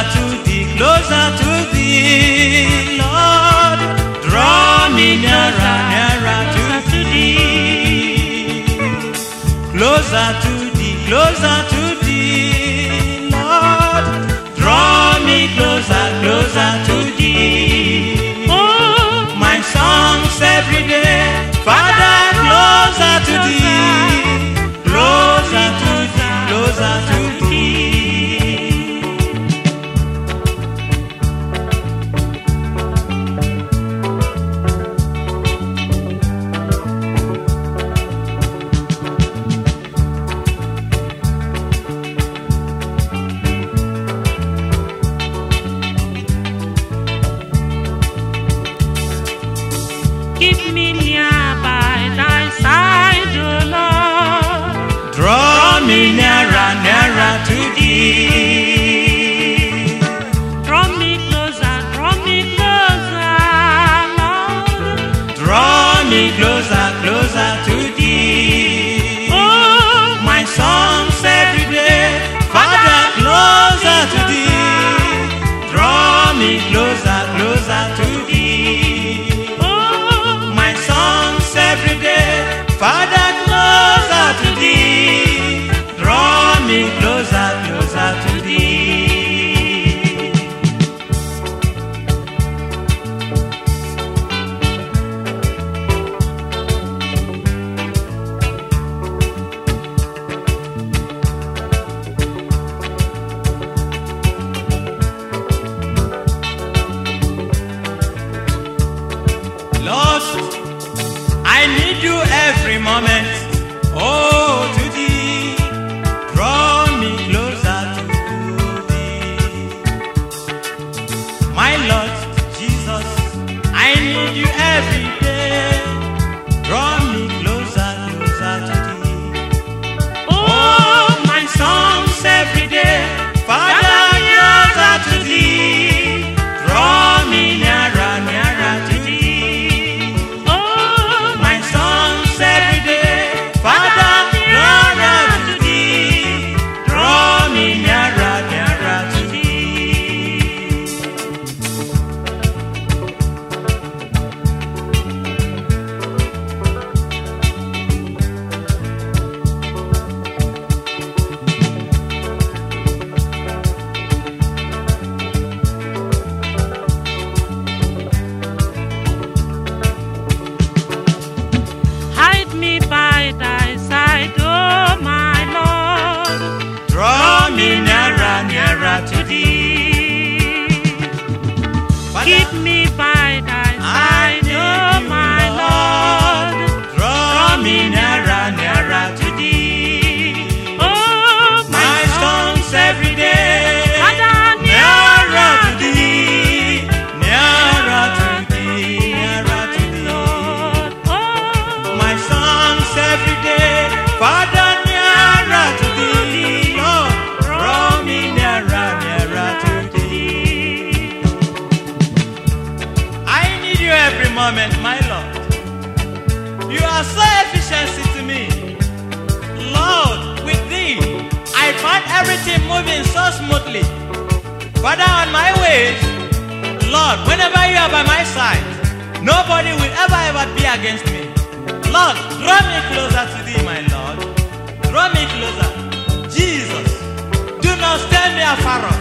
closer to thee, Lord. Draw me nearer, nearer to thee. Closer to thee, Lord. Draw me closer, closer to thee. Oh, my songs every day, Father, closer to thee, closer to thee, closer to thee. Keep me near by thy side, O Lord. Draw me nearer, nearer to thee. Draw me closer, Lord. Draw me closer, closer to thee. Oh, my songs every day, Father, closer to thee. Draw me closer, closer to thee. Father, closer to thee, draw me closer, closer to thee. Lord, I need you every moment. Oh, to thee, draw me closer to thee. My Lord Jesus, I need you every day. Draw me closer, closer to thee. Oh, my songs every day, Father, closer to thee. Draw me nearer, nearer to thee. By thy side, oh my Lord. Draw me nearer, nearer to thee. Keep me by thy side, oh my Lord. Draw me nearer, nearer to thee. Oh, my songs every day, nearer to thee, nearer to thee, nearer to thee. My songs every day, Father, nearer to thee, Lord, draw me nearer, nearer to thee. I need you every moment, my Lord. You are so efficient to me. Lord, with thee, I find everything moving so smoothly. Father, on my ways, Lord, whenever you are by my side, nobody will ever be against me. Lord, draw me closer to thee, my Lord. Draw me closer. Jesus, do not stand me afar off.